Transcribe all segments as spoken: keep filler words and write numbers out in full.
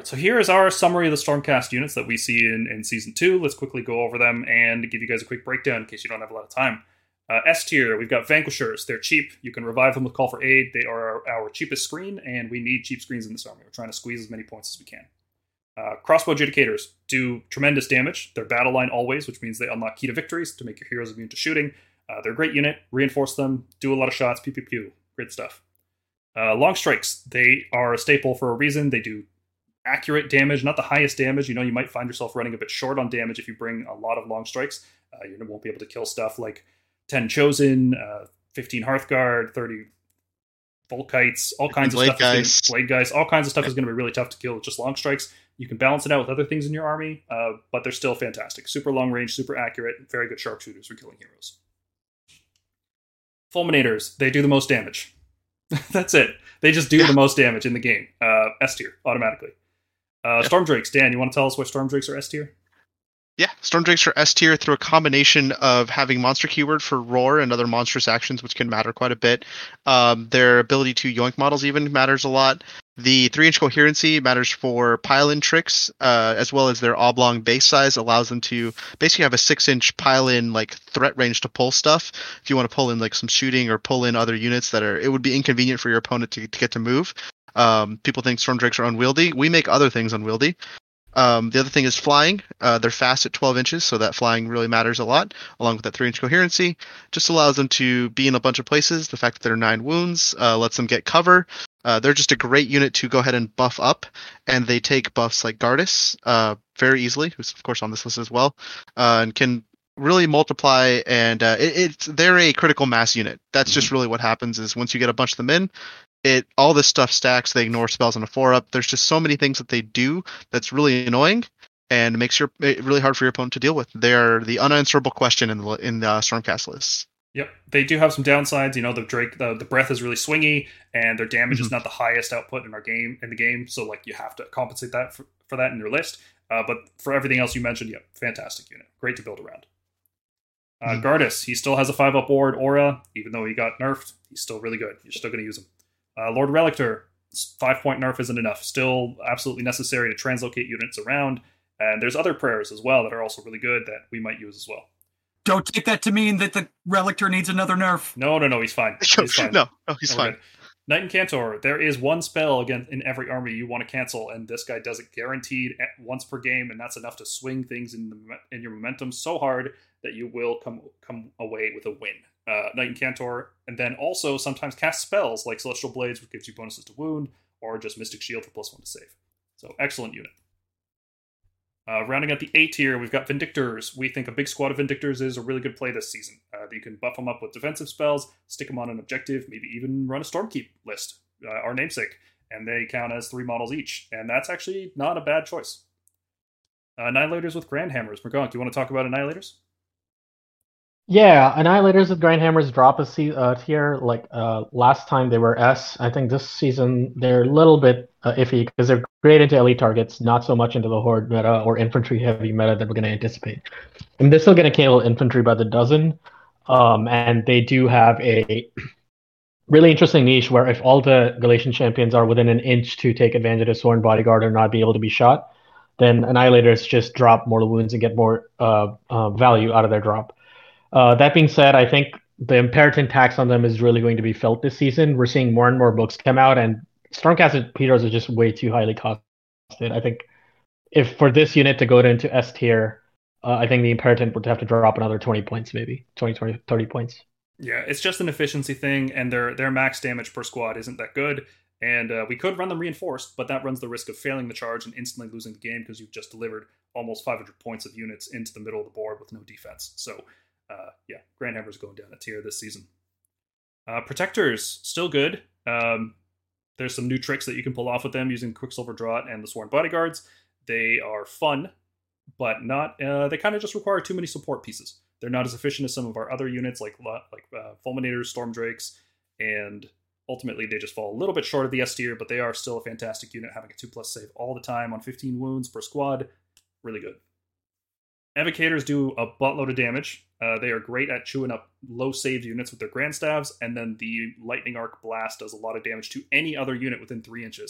right, so here is our summary of the Stormcast units that we see in, in Season two. Let's quickly go over them and give you guys a quick breakdown in case you don't have a lot of time. Uh, S tier, we've got Vanquishers. They're cheap. You can revive them with Call for Aid. They are our, our cheapest screen, and we need cheap screens in this army. We're trying to squeeze as many points as we can. Uh, crossbow Adjudicators do tremendous damage. They're battle line always, which means they unlock Key to Victories to make your heroes immune to shooting. Uh, they're a great unit. Reinforce them. Do a lot of shots. Pew, pew, pew. Great stuff. Uh, long Strikes. They are a staple for a reason. They do accurate damage, not the highest damage. You know, you might find yourself running a bit short on damage if you bring a lot of Long Strikes. Uh, you won't be able to kill stuff like ten Chosen, uh, fifteen Hearthguard, thirty Volkites, all kinds of Blade stuff. Guys. Gonna, Blade Guys, all kinds of stuff is going to be really tough to kill with just Long Strikes. You can balance it out with other things in your army, uh, but they're still fantastic. Super long range, super accurate, very good sharpshooters for killing heroes. Fulminators, they do the most damage. That's it. They just do yeah. the most damage in the game. Uh, S tier, automatically. Uh, yeah. Storm Drakes, Dan, you want to tell us why Storm Drakes are S tier? Yeah, Storm Drakes are S tier through a combination of having monster keyword for roar and other monstrous actions, which can matter quite a bit. Um, their ability to yoink models even matters a lot. The three inch coherency matters for pile-in tricks, uh, as well as their oblong base size allows them to basically have a six inch pile-in like threat range to pull stuff. If you want to pull in like some shooting or pull in other units that are, it would be inconvenient for your opponent to, to get to move. Um, people think Storm Drakes are unwieldy. We make other things unwieldy. Um, the other thing is flying. Uh, they're fast at twelve inches, so that flying really matters a lot, along with that three inch coherency. Just allows them to be in a bunch of places. The fact that they're nine wounds uh, lets them get cover. Uh, they're just a great unit to go ahead and buff up, and they take buffs like Gardas uh, very easily, who's of course on this list as well, uh, and can really multiply. And uh, it, it's they're a critical mass unit. That's just really what happens is once you get a bunch of them in, it all this stuff stacks. They ignore spells on a four up. There's just so many things that they do that's really annoying and makes your it really hard for your opponent to deal with. They're the unanswerable question in the in the Stormcast lists. Yep, they do have some downsides. You know, the Drake, the, the breath is really swingy, and their damage Mm-hmm. is not the highest output in our game in the game. So, like, you have to compensate that for, for that in your list. Uh, but for everything else you mentioned, yeah, fantastic unit, great to build around. Uh, Mm-hmm. Gardas, he still has a five up board aura, even though he got nerfed. He's still really good. You're still going to use him. Uh, Lord Relictor, five point nerf isn't enough. Still absolutely necessary to translocate units around. And there's other prayers as well that are also really good that we might use as well. Don't take that to mean that the Relictor needs another nerf. No, no, no, he's fine. He's fine. no, no, he's We're fine. good. Knight Incantor, there is one spell again in every army you want to cancel, and this guy does it guaranteed at once per game, and that's enough to swing things in the in your momentum so hard that you will come come away with a win. Uh, Knight Incantor, and then also sometimes cast spells like Celestial Blades, which gives you bonuses to wound, or just Mystic Shield for plus one to save. So excellent unit. Uh, rounding out the A tier, we've got Vindictors. We think a big squad of Vindictors is a really good play this season. Uh, you can buff them up with defensive spells, stick them on an objective, maybe even run a Stormkeep list, uh, our namesake, and they count as three models each. And that's actually not a bad choice. Uh, Annihilators with Grand Hammers. McGonk, do you want to talk about Annihilators? Yeah, Annihilators with Grand Hammers drop a se- uh, tier. Like uh, last time they were S. I think this season they're a little bit uh, iffy because they're great into elite targets, not so much into the horde meta or infantry heavy meta that we're going to anticipate. I mean, they're still going to kill infantry by the dozen, um, and they do have a really interesting niche where if all the Galatian champions are within an inch to take advantage of Sworn Bodyguard or not be able to be shot, then Annihilators just drop mortal wounds and get more uh, uh, value out of their drop. Uh, that being said, I think the Imperaton tax on them is really going to be felt this season. We're seeing more and more books come out, and Stormcast Heroes are just way too highly costed. I think if for this unit to go into S tier, uh, I think the Imperaton would have to drop another twenty points, maybe twenty, twenty, thirty points. Yeah, it's just an efficiency thing, and their their max damage per squad isn't that good. And uh, we could run them reinforced, but that runs the risk of failing the charge and instantly losing the game because you've just delivered almost five hundred points of units into the middle of the board with no defense. So. Uh, yeah, Grand Hammer's going down a tier this season. Uh, Protectors, still good. Um, there's some new tricks that you can pull off with them using Quicksilver Draught and the Sworn Bodyguards. They are fun, but not. Uh, they kind of just require too many support pieces. They're not as efficient as some of our other units, like like uh, Fulminators, Storm Drakes, and ultimately they just fall a little bit short of the S tier. But they are still a fantastic unit, having a two plus save all the time on fifteen wounds per squad. Really good. Evocators do a buttload of damage. Uh, they are great at chewing up low saved units with their Grand Staves, and then the Lightning Arc Blast does a lot of damage to any other unit within three inches.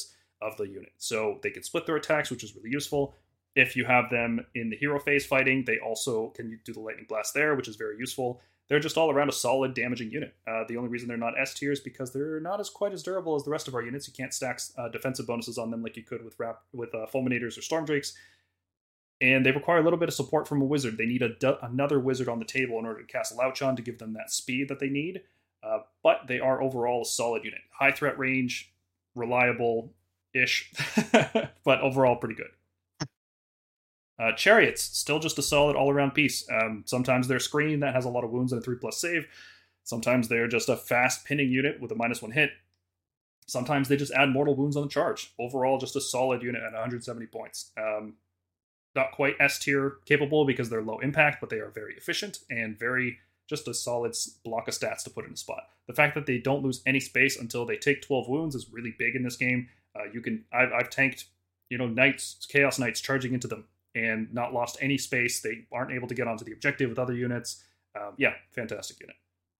of the unit. So they can split their attacks, which is really useful. If you have them in the hero phase fighting, they also can do the lightning blast there, which is very useful. They're just all around a solid damaging unit. Uh, the only reason they're not S tier is because they're not as quite as durable as the rest of our units. You can't stack uh, defensive bonuses on them like you could with rap- with uh, Fulminators or Stormdrakes. And they require a little bit of support from a wizard. They need a du- another wizard on the table in order to cast Louchon to give them that speed that they need. Uh, but they are overall a solid unit. High threat range, reliable-ish, but overall pretty good. Uh, Chariots, still just a solid all-around piece. Um, sometimes they're screen that has a lot of wounds and a three plus save. Sometimes they're just a fast pinning unit with a minus one hit. Sometimes they just add mortal wounds on the charge. Overall, just a solid unit at one hundred seventy points. Um, not quite S tier capable because they're low impact, but they are very efficient and very just a solid block of stats to put in a spot. The fact that they don't lose any space until they take twelve wounds is really big in this game. Uh, you can I've, I've tanked, you know, knights, chaos knights charging into them and not lost any space. They aren't able to get onto the objective with other units. Um, yeah, fantastic unit.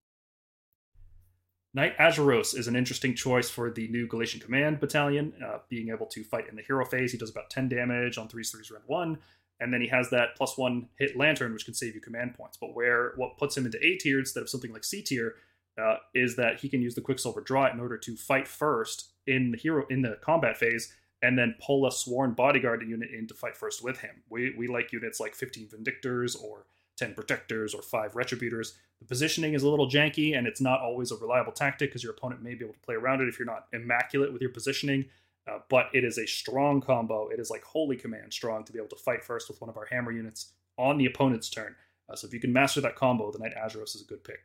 Knight Azuros is an interesting choice for the new Galatian Command Battalion, uh, being able to fight in the hero phase. He does about ten damage on threes threes round one, and then he has that plus one hit Lantern, which can save you command points. But where what puts him into A tier instead of something like C tier uh, is that he can use the Quicksilver Draw in order to fight first in the hero in the combat phase, and then pull a Sworn Bodyguard unit in to fight first with him. We we like units like fifteen Vindictors or ten Protectors or five Retributors. The positioning is a little janky, and it's not always a reliable tactic because your opponent may be able to play around it if you're not immaculate with your positioning. Uh, but it is a strong combo. It is like Holy Command strong to be able to fight first with one of our hammer units on the opponent's turn. Uh, so if you can master that combo, the Knight Azuros is a good pick.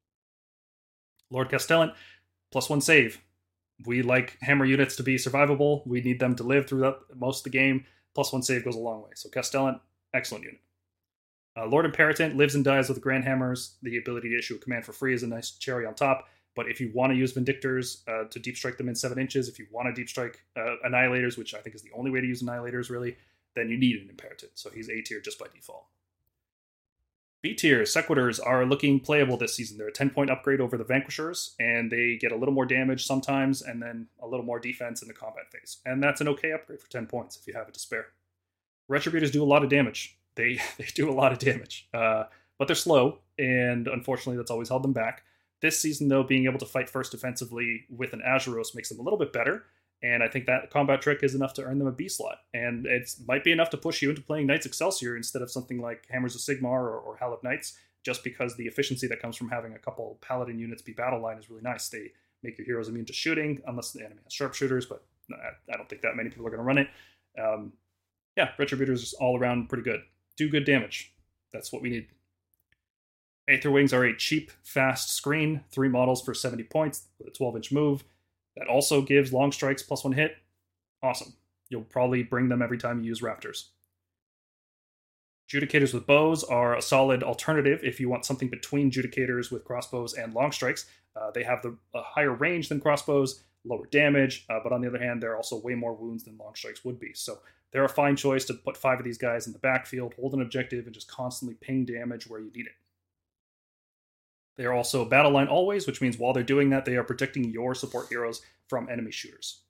Lord Castellan, plus one save. We like hammer units to be survivable. We need them to live throughout most of the game. Plus one save goes a long way. So Castellan, excellent unit. Uh, Lord Imperator lives and dies with Grand Hammers. The ability to issue a command for free is a nice cherry on top. But if you want to use Vindictors uh, to deep strike them in seven inches, if you want to deep strike uh, Annihilators, which I think is the only way to use Annihilators really, then you need an Imperator. So he's A tier just by default. B tier Sequitors are looking playable this season. They're a ten point upgrade over the Vanquishers, and they get a little more damage sometimes, and then a little more defense in the combat phase. And that's an okay upgrade for ten points if you have it to spare. Retributors do a lot of damage. They they do a lot of damage, uh, but they're slow, and unfortunately that's always held them back. This season, though, being able to fight first defensively with an Azuros makes them a little bit better, and I think that combat trick is enough to earn them a B slot, and it might be enough to push you into playing Knights Excelsior instead of something like Hammers of Sigmar or, or Hal of Knights, just because the efficiency that comes from having a couple Paladin units be battle line is really nice. They make your heroes immune to shooting, unless the enemy has sharpshooters, but I don't think that many people are going to run it. Um, yeah, Retributors is all around pretty good. Do good damage. That's what we need. Aether Wings are a cheap, fast screen. Three models for seventy points with a twelve inch move. That also gives long strikes plus one hit. Awesome. You'll probably bring them every time you use Raptors. Judicators with bows are a solid alternative if you want something between Judicators with crossbows and long strikes. Uh, they have the, a higher range than crossbows, lower damage, uh, but on the other hand, they're also way more wounds than long strikes would be. So they're a fine choice to put five of these guys in the backfield, hold an objective, and just constantly ping damage where you need it. They are also battle line always, which means while they're doing that, they are protecting your support heroes from enemy shooters.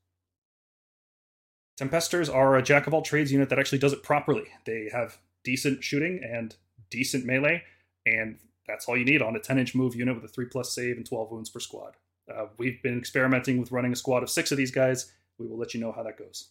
Tempestors are a jack-of-all-trades unit that actually does it properly. They have decent shooting and decent melee, and that's all you need on a ten inch move unit with a three plus save and twelve wounds per squad. Uh, we've been experimenting with running a squad of six of these guys. We will let you know how that goes.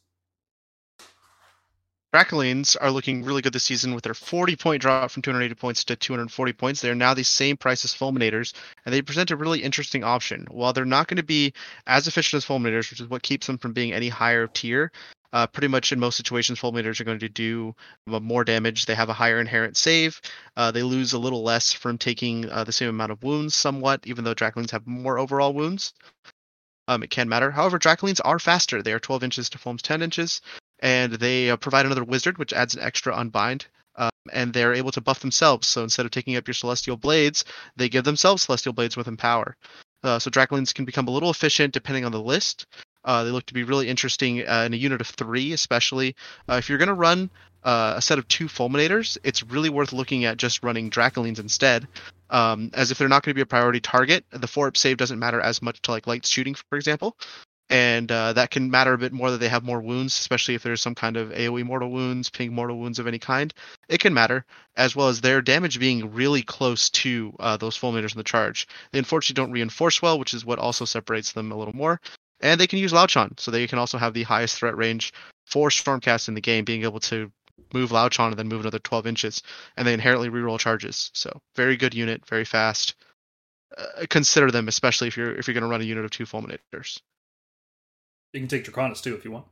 Dracolines are looking really good this season with their forty point drop from two hundred eighty points to two hundred forty points. They are now the same price as Fulminators, and they present a really interesting option. While they're not going to be as efficient as Fulminators, which is what keeps them from being any higher tier, uh, pretty much in most situations, Fulminators are going to do more damage. They have a higher inherent save. Uh, they lose a little less from taking uh, the same amount of wounds somewhat, even though Dracolines have more overall wounds. Um, it can matter. However, Dracolines are faster. They are twelve inches to Fulm's ten inches. And they uh, provide another wizard, which adds an extra unbind. Um, and they're able to buff themselves. So instead of taking up your Celestial Blades, they give themselves Celestial Blades with Empower. Uh, so Dracolines can become a little efficient depending on the list. Uh, they look to be really interesting uh, in a unit of three, especially. Uh, if you're going to run uh, a set of two Fulminators, it's really worth looking at just running Dracolines instead. Um, as if they're not going to be a priority target, the four up save doesn't matter as much to like light shooting, for example. and uh, that can matter a bit more that they have more wounds, especially if there's some kind of AoE mortal wounds, ping mortal wounds of any kind. It can matter, as well as their damage being really close to uh, those fulminators in the charge. They unfortunately don't reinforce well, which is what also separates them a little more. And they can use Lauchon, so they can also have the highest threat range for Stormcast in the game, being able to move Lauchon and then move another twelve inches, and they inherently reroll charges. So very good unit, very fast. Uh, consider them, especially if you're if you're going to run a unit of two fulminators. You can take Draconis too if you want.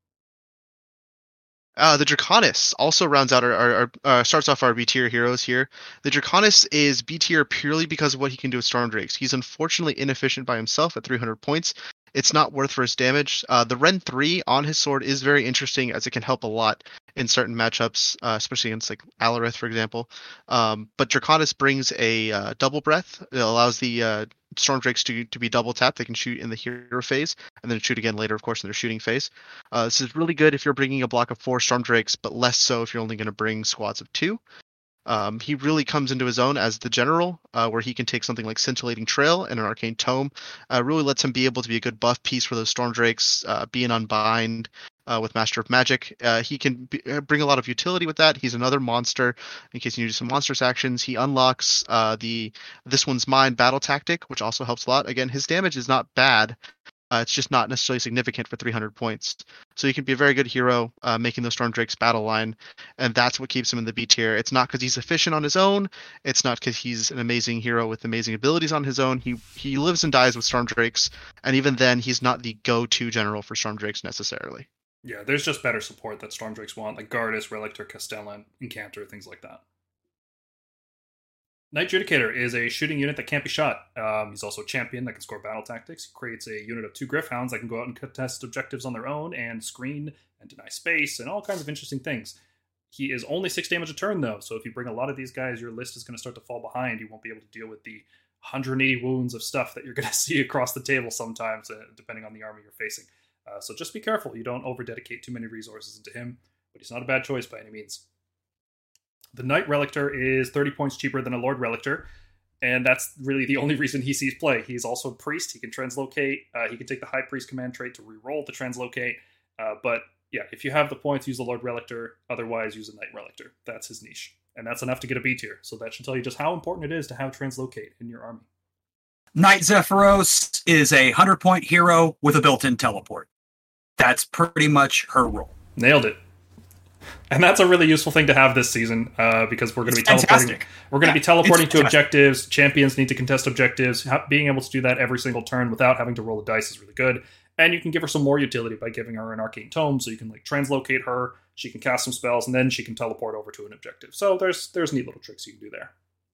Uh, the Draconis also rounds out our, our, our uh, starts off our B tier heroes here. The Draconis is B tier purely because of what he can do with Storm Drakes. He's unfortunately inefficient by himself at three hundred points. It's not worth for his damage. Uh, the Ren three on his sword is very interesting as it can help a lot in certain matchups, uh, especially against like Alarith, for example. Um, but Draconis brings a uh, double breath. It allows the uh, Storm Drakes to, to be double tapped. They can shoot in the hero phase and then shoot again later, of course, in their shooting phase. Uh, this is really good if you're bringing a block of four Storm Drakes, but less so if you're only going to bring squads of two. Um, he really comes into his own as the general, uh, where he can take something like Scintillating Trail and an Arcane Tome. Uh, really lets him be able to be a good buff piece for those Storm Drakes, uh, be an Unbind uh, with Master of Magic. Uh, he can be, uh, bring a lot of utility with that. He's another monster in case you need some monstrous actions. He unlocks uh, the This One's Mine battle tactic, which also helps a lot. Again, his damage is not bad. Uh, it's just not necessarily significant for three hundred points. So he can be a very good hero, uh, making those Storm Drakes battle line, and that's what keeps him in the B tier. It's not because he's efficient on his own. It's not because he's an amazing hero with amazing abilities on his own. He he lives and dies with Storm Drakes, and even then, he's not the go-to general for Storm Drakes necessarily. Yeah, there's just better support that Storm Drakes want, like Gardas, Relictor, Castellan, Incanter, things like that. Knight Judicator is a shooting unit that can't be shot. Um, he's also a champion that can score battle tactics. He creates a unit of two Gryph-hounds that can go out and contest objectives on their own and screen and deny space and all kinds of interesting things. He is only six damage a turn, though, so if you bring a lot of these guys, your list is going to start to fall behind. You won't be able to deal with the one hundred eighty wounds of stuff that you're going to see across the table sometimes, uh, depending on the army you're facing. Uh, so just be careful. You don't over-dedicate too many resources into him, but he's not a bad choice by any means. The Knight Relictor is thirty points cheaper than a Lord Relictor, and that's really the only reason he sees play. He's also a priest. He can translocate. Uh, he can take the High Priest command trait to reroll the translocate. Uh, but yeah, if you have the points, use the Lord Relictor. Otherwise, use a Knight Relictor. That's his niche. And that's enough to get a B tier. So that should tell you just how important it is to have translocate in your army. Knight Zephyros is a one hundred point hero with a built-in teleport. That's pretty much her role. Nailed it. And that's a really useful thing to have this season, uh, because we're going to be teleporting. Fantastic. We're going to Yeah, be teleporting it's to fantastic. objectives. Champions need to contest objectives. Ha- being able to do that every single turn without having to roll the dice is really good. And you can give her some more utility by giving her an Arcane Tome, so you can like translocate her. She can cast some spells, and then she can teleport over to an objective. So there's there's neat little tricks you can do there.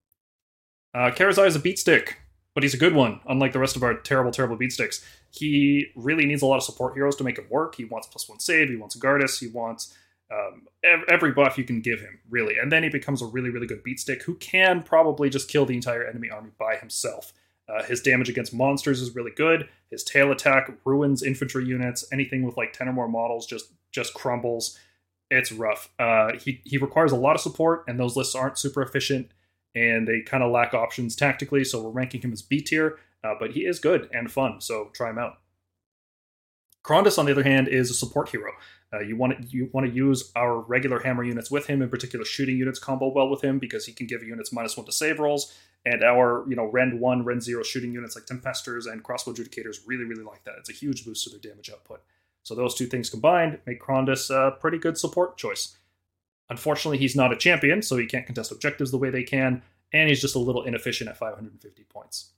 Uh, Karazai is a beat stick, but he's a good one. Unlike the rest of our terrible, terrible beat sticks, he really needs a lot of support heroes to make it work. He wants plus one save. He wants Gardas. He wants Um, every buff you can give him, really. And then he becomes a really, really good beatstick who can probably just kill the entire enemy army by himself. Uh, his damage against monsters is really good. His tail attack ruins infantry units. Anything with like ten or more models just just crumbles. It's rough. Uh, he, he requires a lot of support, and those lists aren't super efficient, and they kind of lack options tactically, so we're ranking him as B tier, uh, but he is good and fun, so try him out. Krondus, on the other hand, is a support hero. Uh, you want to you want to use our regular hammer units with him, in particular shooting units combo well with him because he can give units minus one to save rolls, and our you know Rend one, Rend zero shooting units like Tempesters and Crossbow Judicators really really like that. It's a huge boost to their damage output. So those two things combined make Krondus a pretty good support choice. Unfortunately, he's not a champion, so he can't contest objectives the way they can, and he's just a little inefficient at five hundred fifty points.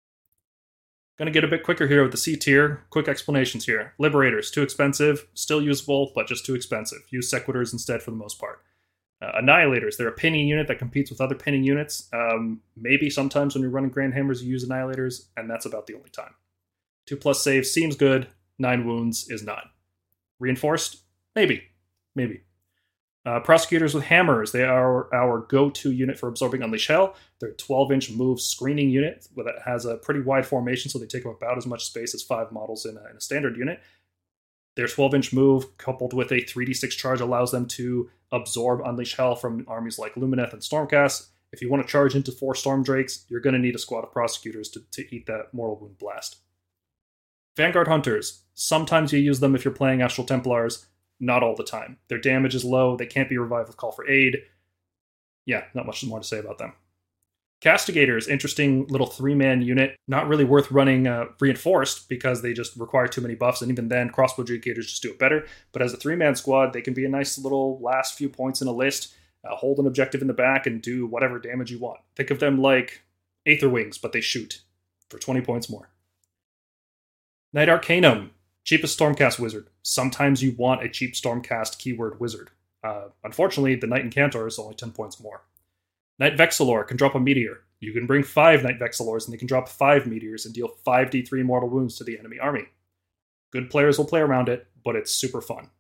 Gonna get a bit quicker here with the C tier. Quick explanations here. Liberators, too expensive. Still usable, but just too expensive. Use Sequitors instead for the most part. Uh, Annihilators, they're a pinning unit that competes with other pinning units. Um, maybe sometimes when you're running Grand Hammers you use Annihilators, and that's about the only time. Two plus save seems good. Nine wounds is not. Reinforced? Maybe. Maybe. Uh, prosecutors with hammers, they are our go-to unit for absorbing Unleash Hell. They're a twelve inch move screening unit that has a pretty wide formation, so they take up about as much space as five models in a, in a standard unit. Their twelve inch move, coupled with a three d six charge, allows them to absorb Unleash Hell from armies like Lumineth and Stormcast. If you want to charge into four Storm Drakes, you're going to need a squad of prosecutors to, to eat that Mortal Wound Blast. Vanguard Hunters. Sometimes you use them if you're playing Astral Templars, not all the time. Their damage is low, they can't be revived with Call for Aid. Yeah, not much more to say about them. Castigators, interesting little three-man unit. Not really worth running uh, reinforced because they just require too many buffs, and even then, crossbow adjudicators just do it better. But as a three-man squad, they can be a nice little last few points in a list, uh, hold an objective in the back, and do whatever damage you want. Think of them like Aether Wings, but they shoot for twenty points more. Knight Arcanum, cheapest Stormcast wizard. Sometimes you want a cheap Stormcast keyword wizard. Uh, unfortunately, the Knight Incantor is only ten points more. Knight Vexillor can drop a meteor. You can bring five Knight Vexillors and they can drop five meteors and deal five d three mortal wounds to the enemy army. Good players will play around it, but it's super fun.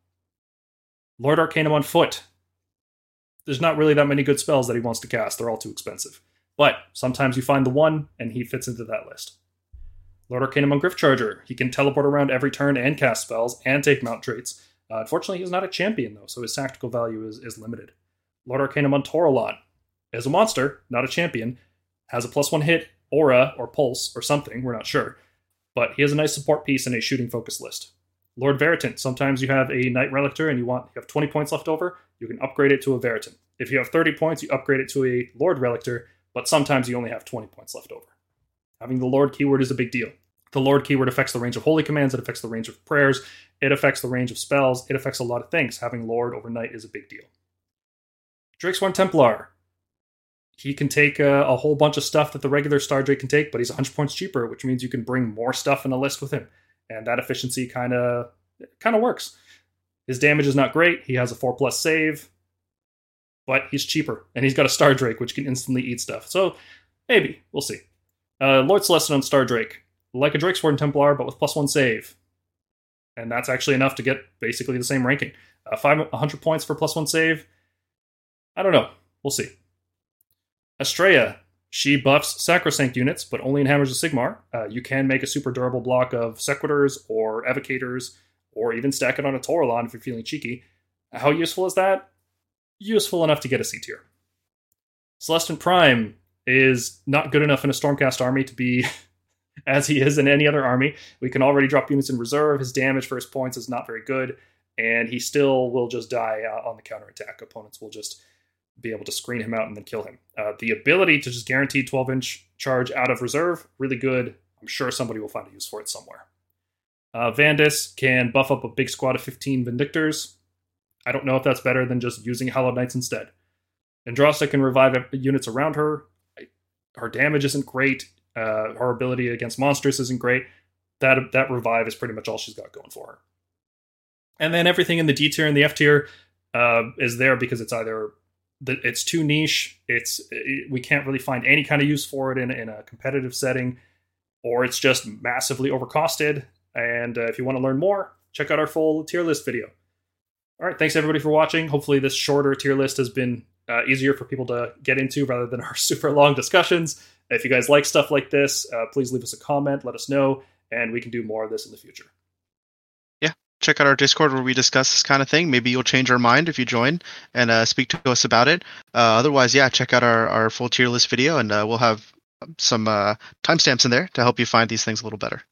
Lord Arcanum on foot. There's not really that many good spells that he wants to cast. They're all too expensive. But sometimes you find the one, and he fits into that list. Lord Arcanum on Gryph-Charger. He can teleport around every turn and cast spells and take mount traits. Uh, unfortunately, he's not a champion, though, so his tactical value is, is limited. Lord Arcanum on Toralon. As a monster, not a champion, has a plus one hit, aura, or pulse, or something, we're not sure. But he has a nice support piece in a shooting focus list. Lord Veritant. Sometimes you have a Knight Relictor and you want you have twenty points left over, you can upgrade it to a Veritant. If you have thirty points, you upgrade it to a Lord Relictor, but sometimes you only have twenty points left over. Having the Lord keyword is a big deal. The Lord keyword affects the range of holy commands, it affects the range of prayers, it affects the range of spells, it affects a lot of things. Having Lord over Knight is a big deal. Drakesworn Templar. He can take a, a whole bunch of stuff that the regular Star Drake can take, but he's one hundred points cheaper, which means you can bring more stuff in a list with him. And that efficiency kind of kind of works. His damage is not great. He has a four plus save, but he's cheaper. And he's got a Star Drake, which can instantly eat stuff. So maybe. We'll see. Uh, Lord Celestin on Star Drake. Like a Drakesworn Templar, but with plus one save. And that's actually enough to get basically the same ranking. Uh, five, one hundred points for plus one save. I don't know. We'll see. Estrella, she buffs Sacrosanct units, but only in Hammers of Sigmar. Uh, you can make a super durable block of Sequitors or Evocators, or even stack it on a Toralon if you're feeling cheeky. How useful is that? Useful enough to get a C tier. Celestin Prime is not good enough in a Stormcast army to be as he is in any other army. We can already drop units in reserve. His damage for his points is not very good, and he still will just die uh, on the counterattack. Opponents will just be able to screen him out and then kill him. Uh, the ability to just guarantee twelve inch charge out of reserve, really good. I'm sure somebody will find a use for it somewhere. Uh, Vandis can buff up a big squad of fifteen Vindictors. I don't know if that's better than just using Hallowed Knights instead. Andrasta can revive units around her. Her damage isn't great. Uh, her ability against monsters isn't great. That, that revive is pretty much all she's got going for her. And then everything in the D tier and the F tier uh, is there because it's either it's too niche, it's it, we can't really find any kind of use for it in, in a competitive setting, or it's just massively overcosted. And uh, if you want to learn more, check out our full tier list video. All right, thanks everybody for watching. Hopefully this shorter tier list has been uh, easier for people to get into rather than our super long discussions. If you guys like stuff like this, uh, please leave us a comment, let us know, and we can do more of this in the future. Check out our Discord where we discuss this kind of thing. Maybe you'll change our mind if you join and uh, speak to us about it. Uh, otherwise, yeah, check out our, our full tier list video, and uh, we'll have some uh, timestamps in there to help you find these things a little better.